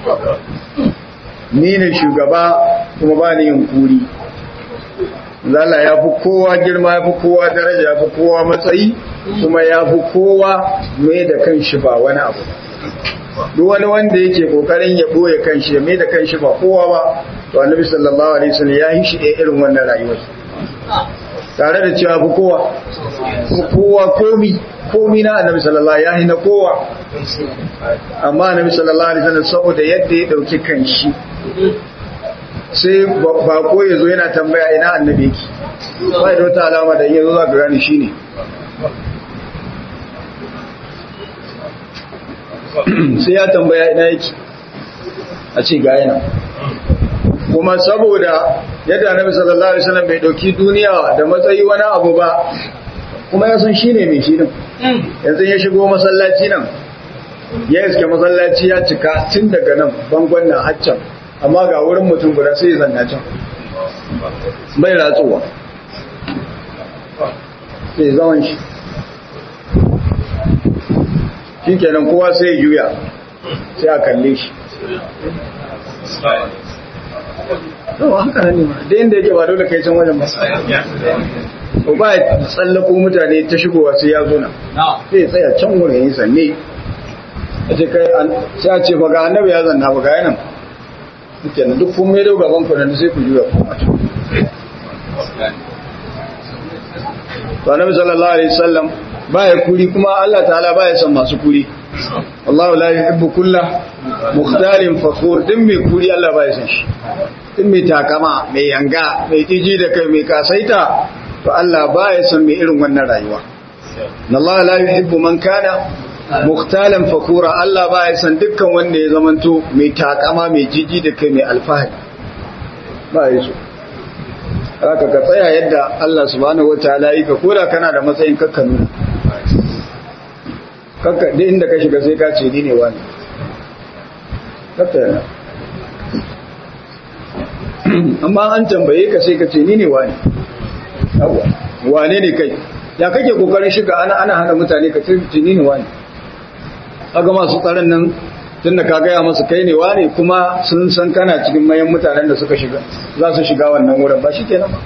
ni ne shugaba kuma ba ni yin kuri zala ya fi kowa girma ya fi kowa daraja ya fi kowa matsayi kuma ya fi kowa mai da kanshi ba wani abu duk wani wanda yake kokarin ya boye kanshi ya mai da kanshi ba kowa ba to annabi sallallahu alaihi wasallam ya yi shi ɗaya irin wannan rayuwar tare da cewa fi kowa kowa komi komi na annabi sallallahu ya yi na kowa amma annabi sallallahu alaihi wasallam saboda yadda ya dauki kanshi sai bako ya zo yana tambaya ina annabi yake ba da wata alama da yanzu za ka gani shi ne sai ya tambaya ina yake a ce ga yana kuma saboda yadda annabi sallallahu alaihi wasallam bai dauki duniya da matsayi wani abu ba kuma ya san shine mai shi din yanzu ya shigo masallaci nan ya iske masallaci ya cika tun daga nan bangon nan haccan amma ga wurin mutum guda sai zanna can bai ratsuwa sai zaman shi shi kenan kowa sai ya juya sai a kalle shi yawa haka nan ne ma da inda yake ba dole kai can wajen ba ko ba ya tsallako mutane ta shigowa sai ya zo na sai ya tsaya can wurin yi zanne a ce kai sai a ce ba ga annabi ya zanna ba ga yanan kenan duk kun mai gaban ku nan sai ku juya kuma to annabi sallallahu alaihi wasallam baya kuri kuma Allah ta'ala baya son masu kuri Allahu la yuhibbu kulla mukhtalin fakhur din mai kuri Allah baya son shi din mai takama mai yanga mai kiji da kai mai kasaita to Allah baya son mai irin wannan rayuwa Allah la yuhibbu man kana mukhtalan fakura Allah baya son dukkan wanda ya zamanto mai takama mai jiji da kai mai alfahari baya so haka ka tsaya yadda Allah subhanahu wataala yi ka koda kana da matsayin kakka nuna kakka duk inda ka shiga sai ka ce ni ne wani kakka yana amma an tambaye ka sai ka ce ni ne wani yawa wane ne kai ya kake kokarin shiga ana ana hana mutane ka ce ni ne wani aga masu tsaron nan tunda ka gaya masu kai ne wane kuma sun san kana cikin mayan mutanen da suka shiga za su shiga wannan wurin ba shi kenan ba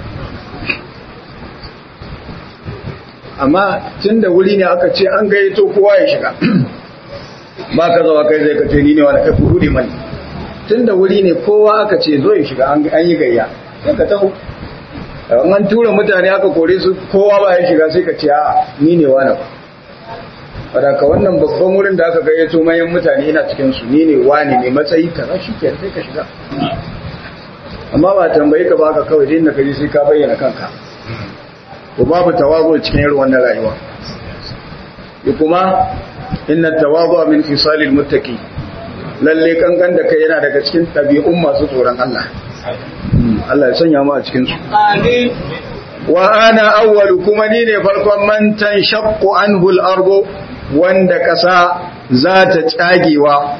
amma tunda wuri ne aka ce an gayyato kowa ya shiga ba ka zawa kai zai ka ce ni ne wani kai kudu mani tunda wuri ne kowa aka ce zo ya shiga an yi gayya sai ka taho an tura mutane aka kore su kowa ba ya shiga sai ka ce a ni ne wani ba wadaka wannan babban wurin da aka gayyato mayan mutane yana cikin su ni ne wani ne matsayi kaza shi ke sai ka shiga amma ba tambayi ka baka kawai din da kaje sai ka bayyana kanka to babu tawazu cikin irin wannan rayuwa kuma inna tawazu min khisalil muttaqi lalle kankan da kai yana daga cikin tabi'un masu tsoron Allah Allah ya sanya mu a cikin su amin wa ana awwalu kuma ni ne farkon man tanshaqqu anhu al-ardu wanda kasa za ta tsagewa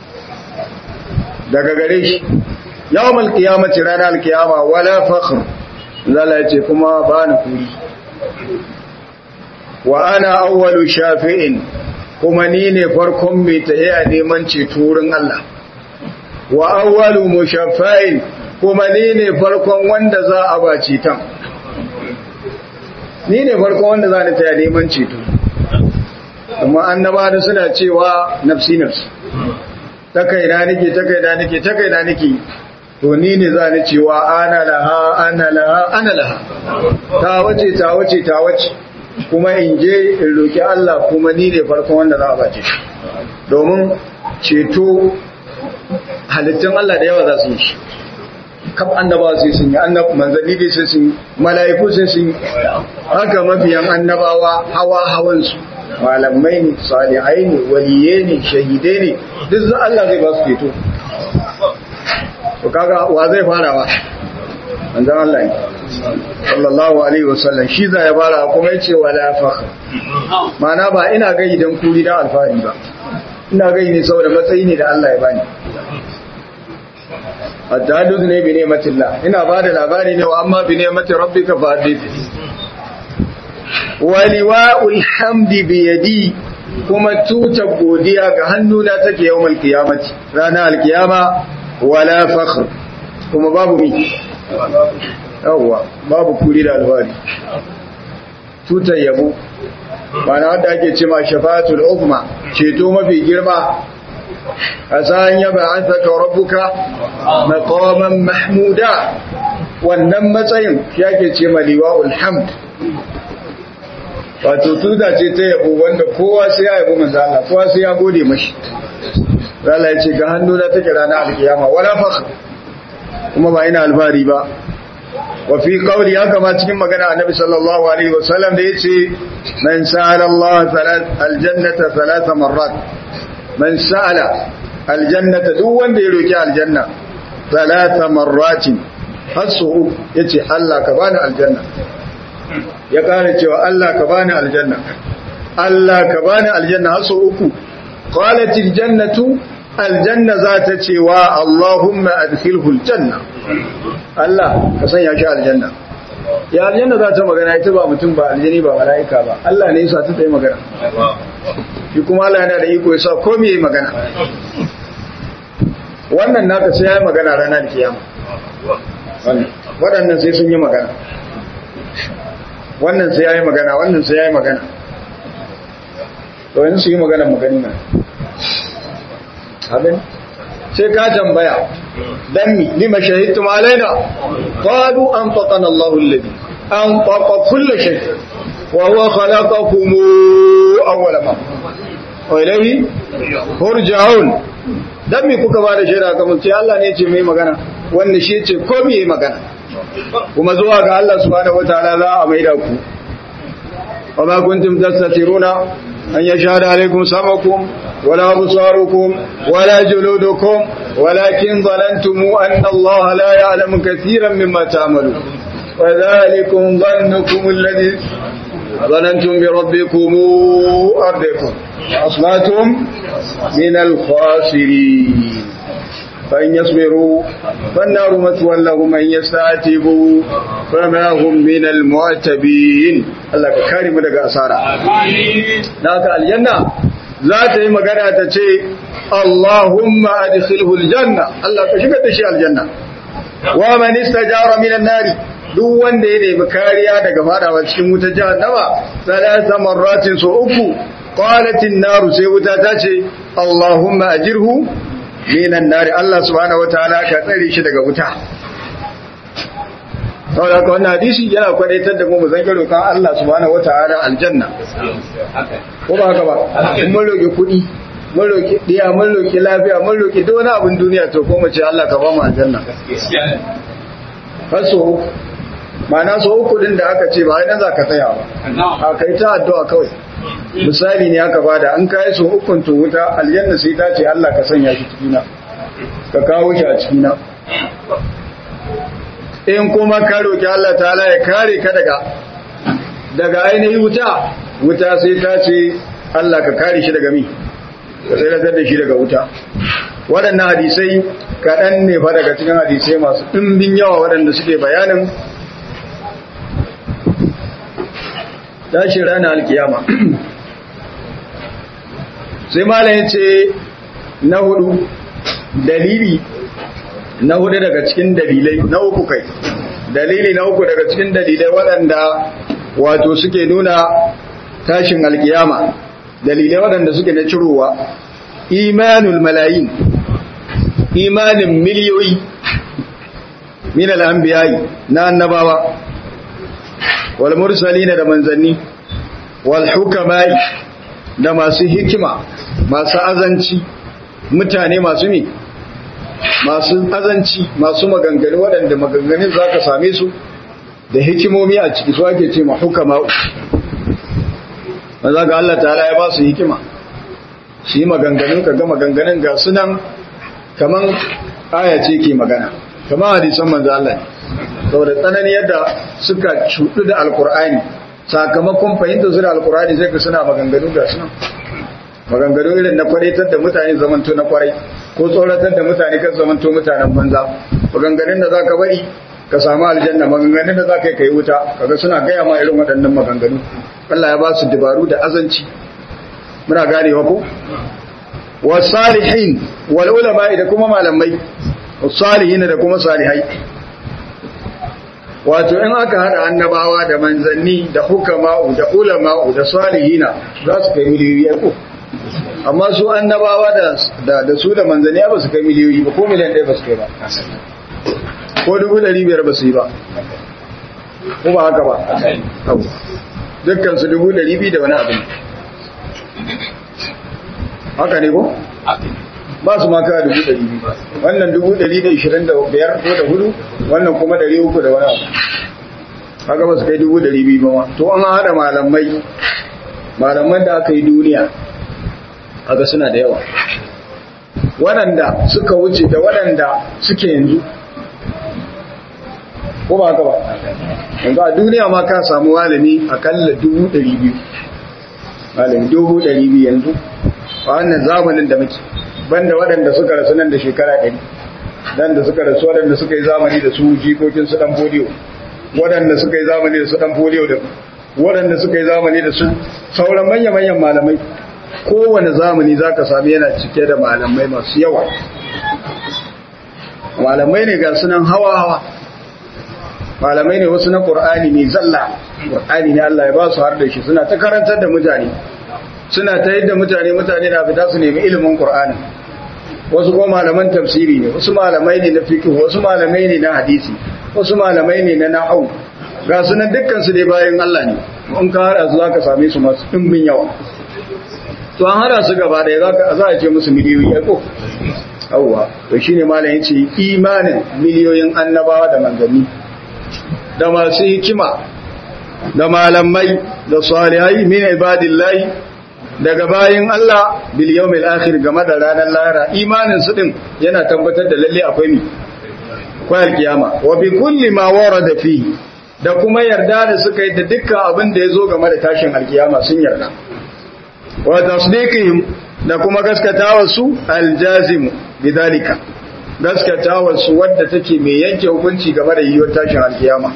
daga gare shi yawmal qiyamati ranar qiyama wala fakhr zalla ce kuma ba ni kuri wa ana awwalu shafi'in kuma ni ne farkon mai tahiya neman ceto wurin Allah wa awwalu mushaffa'in kuma ni ne farkon wanda za a ba ceton ni ne farkon wanda za ni tahiya neman ceto amma annabawa suna cewa nafsi nafsi ta kaina nake ta kaina nake ta kaina nake to ni ne za ni cewa ana laha ana laha ana laha ta wace ta wace ta wace kuma in je in roki Allah kuma ni ne farkon wanda za a bace shi domin ceto halittun Allah da yawa za su yi shi kaf annabawa sai sun yi annab manzanni dai sai sun yi mala'iku sai sun yi haka mafiyan annabawa hawa hawan su malamai ne salihai ne waliyai ne shahidai ne duk za Allah zai ba su ceto to kaga wa zai farawa manzon Allah ne sallallahu alaihi wasallam shi za ya fara kuma yace wala fakh mana ba ina ga idan kuri da alfari ba ina ga ne saboda matsayi ne da Allah ya bani adadud ne bi ni'matillah ina bada labari ne wa amma bi ni'mati rabbika fadith wa liwa'ul hamdi bi yadi kuma tuta godiya ga hannuna take yawmal qiyamati ranar alkiyama wala fakhr kuma babu mi yawwa babu kuri da alwari tutar yabo mana wanda ake ce ma shafa'atul uzma ceto mafi girma asan yaba an saka rabbuka maqaman mahmuda wannan matsayin yake ce ma liwa'ul hamd wato tuta ce ta yabo wanda kowa sai ya yabo manzo Allah kowa sai ya gode mashi Allah ya ce ga hannu na take ranar alkiyama wala fakhr kuma ba ina alfari ba wa fi qawli haka ma cikin magana annabi sallallahu alaihi wasallam da yace man sa'ala Allah salat aljannata thalatha marrat man sa'ala aljannata duk wanda ya roki aljanna thalatha marratin hasu yace Allah ka bani aljanna ya kare cewa Allah ka bani aljanna Allah ka bani aljanna hasu uku qalat aljannatu aljanna za ta ce wa Allahumma adkhilhu aljanna Allah ka sanya shi aljanna ya aljanna za ta magana ita ba mutum ba aljani ba malaika ba Allah ne yasa ta yi magana shi kuma Allah yana da iko yasa komai yayi magana wannan naka sai yayi magana ranar kiyama wannan wadannan sai sun yi magana wannan sai yayi magana wannan sai yayi magana to yanzu su yi magana magani na abin sai ka tambaya dan mi lima shahidtum alaina qalu anfaqana Allahu alladhi anfaqa kull shay wa huwa khalaqakum awwala ma wa ilayhi turja'un dan mi kuka bada shaida kamar ce Allah ne ya ce mai magana wanda shi ya ce komai yayi magana kuma zuwa ga Allah subhanahu wataala za a maida ku wa ma kuntum tastatiruna an yashhadu alaykum samakum ولا أبصاركم ولا جلودكم ولكن ظننتم أن الله لا يعلم كثيرا مما تعملون وذلكم ظنكم الذي ظننتم بربكم أرضكم أصبحتم من الخاسرين فإن يصبروا فالنار مثوى لهم من يستعتبوا فما هم من المعتبين الله كريم لك أسارة ناك الجنة za ta yi magana ta ce Allahumma adkhilhu aljanna Allah ka shigar da shi aljanna wa man istajara minan nari duk wanda ya nemi kariya daga fadawa cikin wutar jahannama salasa marratin so uku qalat an-nar sai wuta ta ce Allahumma ajirhu minan nari Allah subhanahu wataala ka tsare shi daga wuta saboda haka wannan hadisi yana kwadaitar da mu mu zange roƙon Allah subhanahu wataala aljanna ko ba haka ba mun roƙi kuɗi mun roƙi diya mun roƙi lafiya mun roƙi duk wani abin duniya to ko mu ce Allah ka ba mu aljanna har so uku ma'ana so uku din da aka ce ba ai nan za ka tsaya ba a kai ta addu'a kawai misali ne aka bada an kai so ukun to wuta aljanna sai ta ce Allah ka sanya shi cikina ka kawo shi a cikina in kuma ka roki Allah ta'ala ya kare ka daga daga ainihin wuta wuta sai ta ce Allah ka kare shi daga mi ka tsiratar da shi daga wuta waɗannan hadisai kaɗan ne fa daga cikin hadisai masu ɗimbin yawa waɗanda suke bayanin tashin ranar alkiyama sai malayin ce na hudu dalili na hudu daga cikin dalilai na uku kai dalili na uku daga cikin dalilai waɗanda wato suke nuna tashin alkiyama dalilai waɗanda suke na cirowa imanul malayin imanin miliyoyi min al-anbiya'i na annabawa wal mursalina da manzanni wal hukama'i da masu hikima masu azanci mutane masu mi masu azanci masu maganganu waɗanda maganganun zaka same su da hikimomi a ciki su ake ce ma hukama'u maza ga Allah ta'ala ya ba su hikima shi maganganun ka ga maganganun ga sunan kaman aya ce ke magana kaman hadisan manzo Allah ne saboda tsanani yadda suka cudu da alkur'ani sakamakon fahimtar su da alkur'ani sai ka suna maganganu ga sunan maganganu irin na kwaretar da mutane zamanto na kwarai ko tsoratar da mutane kan zamanto mutanen banza maganganun da zaka bari ka samu aljanna maganganun da zaka yi kai wuta kaga suna gaya ma irin waɗannan maganganu Allah ya ba su dabaru da azanci muna ganewa ko wasalihin wal ulama da kuma malamai wasalihin da kuma salihai wato in aka hada annabawa da manzanni da hukama'u da ulama'u da salihina za su kai miliyoyi ko amma su annabawa da da su da manzanni ba su kai miliyoyi ba ko miliyan ɗaya ba su kai ba ko dubu ɗari biyar ba su yi ba ko ba haka ba dukkan su dubu ɗari biyu da wani abin haka ne ko ba su maka dubu ɗari biyu wannan dubu ɗari da ishirin da biyar ko da hudu wannan kuma ɗari uku da wani abu haka ba su kai dubu ɗari biyu ba to an haɗa malamai malaman da aka yi duniya haka suna da yawa waɗanda suka wuce da waɗanda suke yanzu ko ba haka ba yanzu a duniya ma ka samu malami akalla dubu ɗari biyu malami dubu ɗari biyu yanzu a wannan zamanin da muke banda waɗanda suka rasu nan da shekara ɗari nan da suka rasu waɗanda suka yi zamani da su jikokin su ɗan foliyo waɗanda suka yi zamani da su ɗan foliyo da waɗanda suka yi zamani da su sauran manya-manyan malamai kowane zamani za ka sami yana cike da malamai masu yawa malamai ne ga sunan hawa-hawa malamai ne wasu na ƙur'ani ne zalla ƙur'ani ne Allah ya ba su har da shi suna ta karantar da mutane suna ta yadda mutane mutane na fita su nemi ilimin ƙur'ani wasu kuma malaman tafsiri ne wasu malamai ne na fiqh wasu malamai ne na hadisi wasu malamai ne na nahwu ga sunan dukkan su dai bayan Allah ne in ka hada su zaka same su masu dimbin yawa to an hada su gaba da zaka za a ce musu miliyoyi ko awwa to shine malamin yace imanin miliyoyin annabawa da manzanni da masu hikima da malamai da salihai min ibadillahi daga bayin Allah bil yawmil akhir game da ranar lahira imanin su din yana tabbatar da lalle akwai mi akwai alkiyama wa bi kulli ma warada fi da kuma yarda da suka yi da dukkan abin da yazo game da tashin alkiyama sun yarda wa tasdiqihim da kuma gaskatawa su aljazim bidalika gaskatawa su wadda take mai yanke hukunci game da yiwuwar tashin alkiyama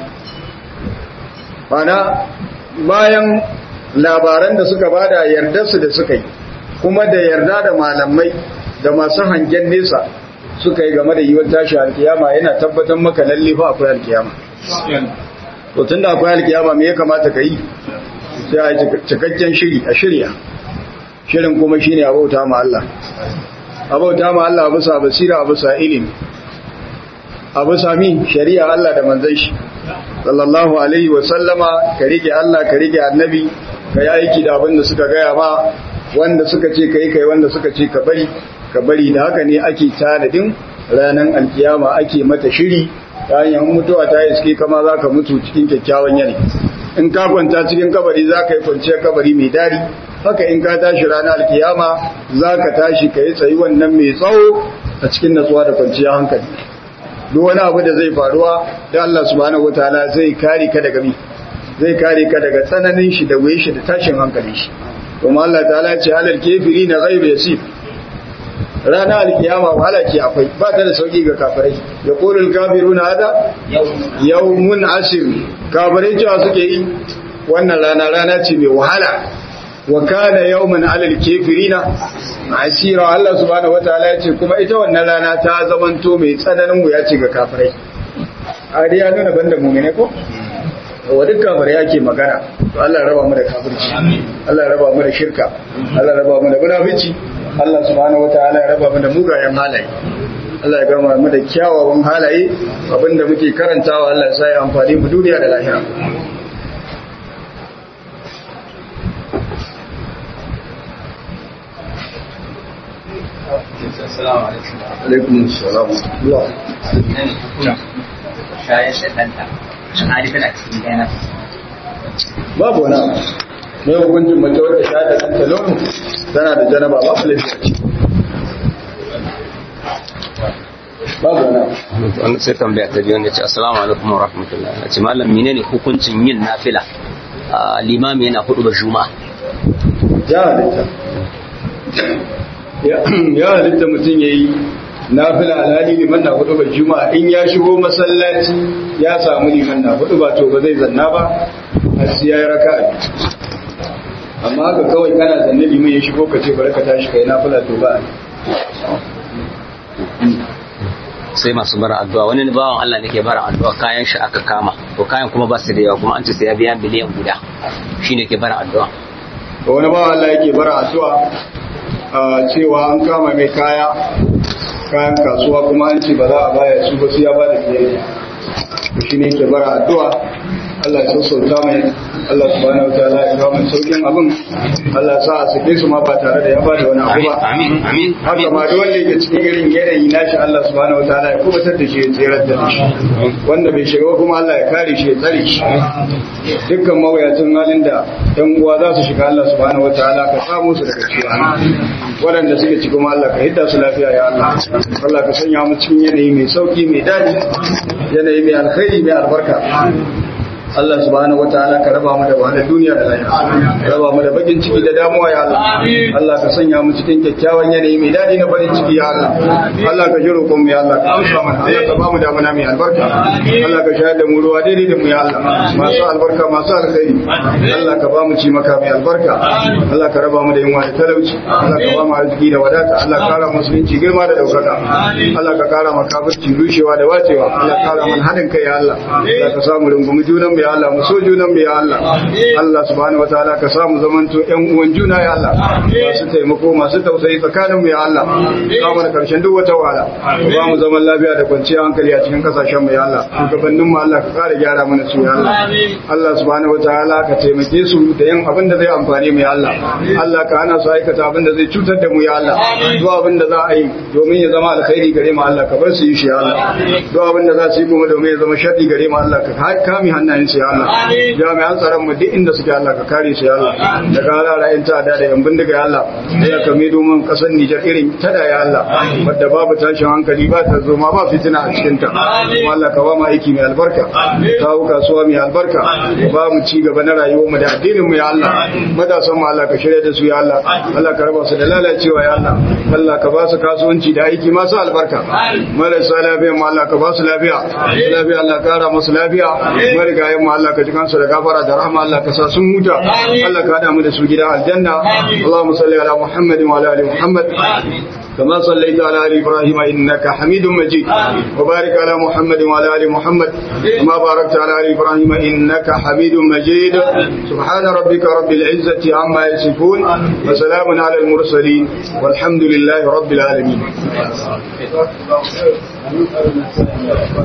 bana bayan labaran da suka bada yardarsu da suka yi kuma da yarda da malamai da masu hangen nesa suka yi game da yiwuwar tashi alkiyama yana tabbatar maka lalle fa akwai alkiyama to tunda akwai alkiyama me ya kamata ka yi sai a yi cikakken shiri a shirya shirin kuma shine abauta ma Allah abauta ma Allah bisa basira bisa ilimi abu sami shari'a Allah da manzon shi sallallahu alaihi wa sallama ka rike Allah ka rike annabi ka yi aiki da abin da suka gaya ma wanda suka ce kai kai wanda suka ce ka bari ka bari da haka ne ake tanadin ranar alkiyama ake mata shiri ta hanyar mutuwa ta iske kama za ka mutu cikin kyakkyawan yanayi. In ka kwanta cikin kabari za ka yi kwanciyar kabari mai dari, haka in ka tashi ranar alkiyama za ka tashi ka yi tsayi wannan mai tsawo a cikin natsuwa da kwanciyar hankali. Duk wani abu da zai faruwa da Allah subhanahu wataala zai kare ka daga mi zai kare ka daga tsananin shi da waye shi da tashin hankalin shi. Kuma Allah ta'ala ce halal kafiri na ghairu yasif. Rana alkiyama wahala ce akwai, ba ta da sauki ga kafirai. Ya qulul kafiruna hada yawmun asir. Kafirai cewa suke yi wannan rana rana ce mai wahala. Wa kana yawman alal kafirina asira. Allah subhanahu wataala ya ce kuma ita wannan rana ta zamanto mai tsananin wuya ce ga kafirai. A dai ya nuna banda mu'mine ko? Wa duk kafirai yake magana. To Allah ya raba mu da kafirci. Allah ya raba mu da shirka. Allah ya raba mu da munafici. Allah subhanahu wataala ya raba mu da mugayen halaye. Allah ya gama mu da kyawawan halaye, abinda muke karantawa Allah ya sa ya amfani mu duniya da lahira. Assalamu alaikum. Alaikum assalam. Allah. Shayar da danta. Hali tana cikin dana. Babu wani abu. Mai hukuncin mace wadda ta da ɗanta nono tana da janaba babu laifi. Babu wani abu. Wani sai tambaya ta biyu wanda ce assalamu alaikum wa rahmatullahi. Na ce malam menene hukuncin yin nafila? Limami yana hudu ba juma'a. Ya halitta. Ya halitta mutum ya yi nafila alhali liman na hudu ba juma'a in ya shigo masallaci ya samu liman na hudu ba to ba zai zanna ba har sai ya yi raka'a. Amma haka kawai kana zanne liman ya shigo ka ce bari ka tashi kai nafila to ba. Sai masu bara addu'a wani bawan Allah nake bara addu'a kayan shi aka kama to kayan kuma ba su da yawa kuma an ce sai ya biya miliyan guda shine ke bara addu'a. To wani bawan Allah yake bara addu'a cewa an kama mai kaya kayan kasuwa kuma an ce ba za a baya su ba su ya ba da biyayya. Shi ne yake bara addu'a Allah ya sassauta mai, Allah subhanahu wa ta'ala ya kawo mai saukin abin, Allah sa a sake su ma ba tare da ya ba da wani abu ba. Amin, amin. Haka ma duk wanda yake cikin irin yanayi nashi Allah subhanahu wa ta'ala ya kubutar da shi ya tserar da shi. Wanda bai shiga kuma Allah ya kare shi ya tsare shi. Dukkan mawuyacin halin da ɗan uwa za su shiga Allah subhanahu wa ta'ala ka samu su daga cikin waɗanda suke ci kuma Allah ka hidda su lafiya ya Allah. Allah ka sanya mu cikin yanayi mai sauki mai daɗi, yanayi mai alkhairi mai albarka. Allah subhanahu wataala ka raba mu da wahalar duniya da lahira, ka raba mu da bakin ciki da damuwa ya Allah. Allah ka sanya mu cikin kyakkyawan yanayi mai dadi na farin ciki ya Allah. Allah ka jiro mu ya Allah, ka amsa mana, Allah ka ba mu damuna mai albarka. Allah ka shayar da mu ruwa daidai da mu ya Allah, masu albarka masu alkhairi. Allah ka ba mu ci maka mai albarka. Allah ka raba mu da yunwa da talauci. Allah ka ba mu arziki da wadata. Allah ka kara musulunci girma da daukaka. Allah ka kara makafirci rushewa da wacewa. Allah ka kara mana hadin kai ya Allah. Allah ka samu rungumi junan ya Allah, mu so junan mu ya Allah. Allah subhanahu wataala ka samu zamanto ƴan uwan juna ya Allah, masu taimako masu tausayi tsakanin mu ya Allah. Ka mana karshen duk wata wahala, ba mu zaman lafiya da kwanciyar hankali a cikin kasashen mu ya Allah. Shugabannin mu Allah ka kare gyara mana su ya Allah. Allah subhanahu wataala ka taimake su da yin abin da zai amfane mu ya Allah. Allah ka hana su aikata abin da zai cutar da mu ya Allah. Duk abin da za a yi domin ya zama alkhairi gare mu Allah ka bar su yi shi ya Allah. Duk abin da za su yi kuma domin ya zama sharri gare mu Allah ka kame hannayen su ya Allah. Jami'an tsaron mu duk inda suke Allah ka kare su ya Allah. Da ka halara yan ta'ada da yan bindiga ya Allah. Ya kame domin kasar Nijar irin tada ya Allah. Wadda babu tashin hankali ba ta zo ma ba fitina a cikin ta. Kuma Allah ka ba mu aiki mai albarka. Kawo kasuwa mai albarka. Ba mu ci gaba na rayuwar mu da addinin mu ya Allah. Matasan mu Allah ka shirya da su ya Allah. Allah ka raba su da lalacewa ya Allah. Allah ka ba su kasuwanci da aiki masu albarka. Marasa lafiya mu Allah ka ba su lafiya. Lafiya Allah ka kara musu lafiya. Marigayen mu Allah ka ji kansu da gafara da rahama Allah ka sa sun huta. Allah ka hada mu da su gidan aljanna. Allahumma salli ala Muhammadin wa ala ali Muhammad. كما صليت على آل إبراهيم إنك حميد مجيد وبارك على محمد وعلى آل محمد كما باركت على آل إبراهيم إنك حميد مجيد سبحان ربك رب العزة عما يصفون وسلام على المرسلين والحمد لله رب العالمين.